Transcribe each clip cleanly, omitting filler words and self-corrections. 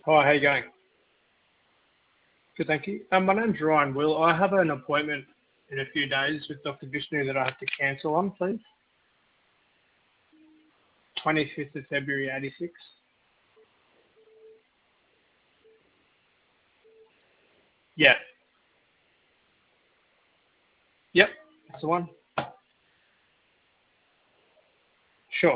Hi, how you going? Good, thank you. My name's Ryan Will. I have an appointment in a few days with Dr. Vishnu that I have to cancel on, please. 25th of February, 86. Yeah. Yep, that's the one. Sure.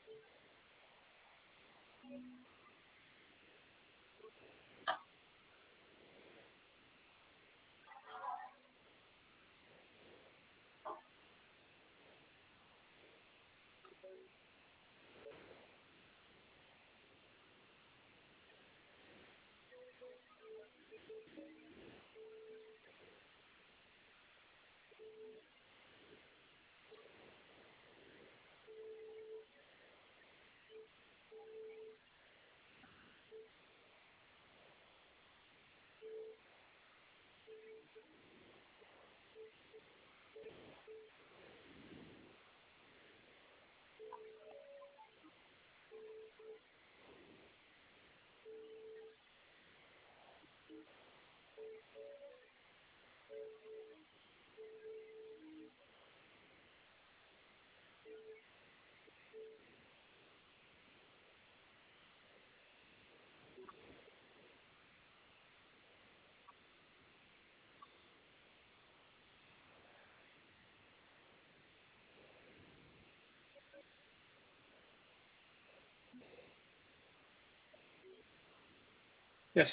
Yes.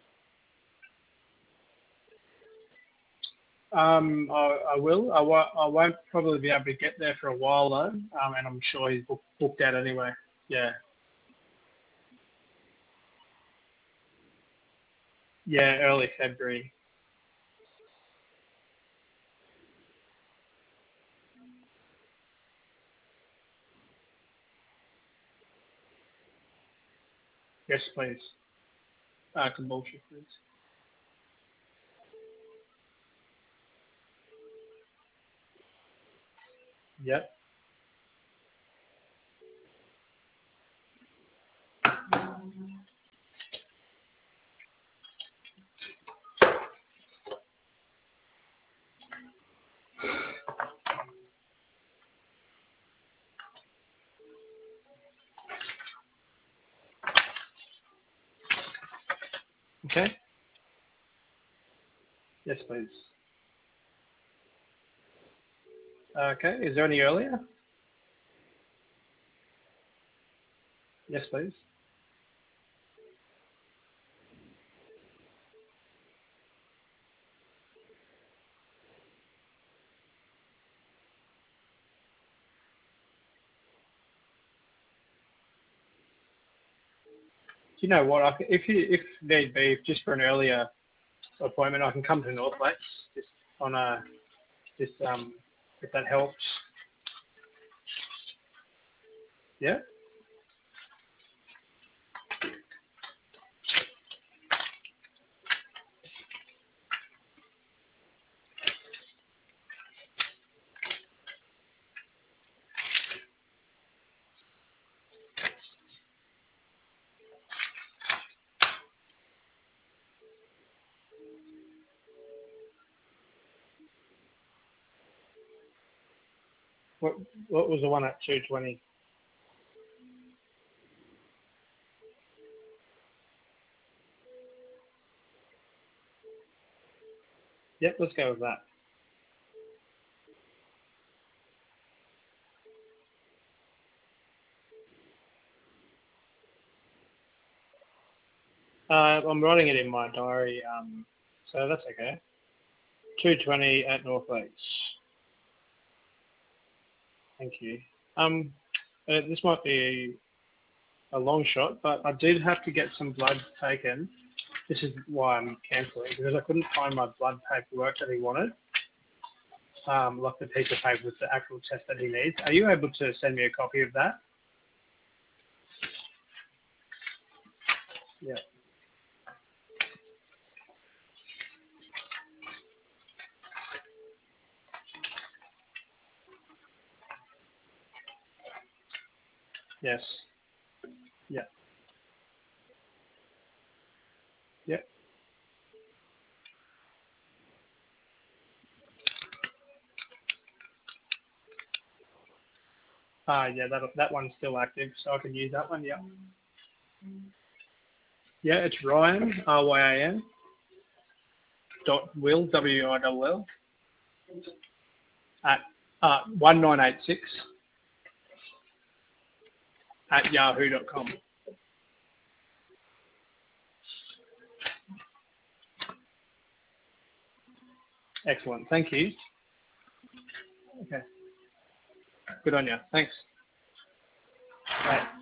I will. I won't probably be able to get there for a while though, and I'm sure he's booked out anyway. Yeah. Yeah, early February. Yes, please. Kombucha, please. Yep. Okay. Yes, please. Okay. Is there any earlier? Yes, please. Do you know what? If need be, just for an earlier appointment, I can come to North Lakes just on a just if that helps. Yeah. What what was the one at 2:20? Yep, let's go with that. I'm writing it in my diary, so that's okay. 2:20 at North Lakes. Thank you. Um, this might be a long shot, but I did have to get some blood taken. This is why I'm cancelling because I couldn't find my blood paperwork that he wanted. Like the piece of paper with the actual test that he needs. Are you able to send me a copy of that? Yeah. Yes. Yeah. Yep. Yeah, that one's still active, so I can use that one. Yeah. Yeah, it's Ryan, Ryan, dot Will, Will, at 1986 at yahoo.com. Excellent. Thank you. Okay. Good on you. Thanks. Bye.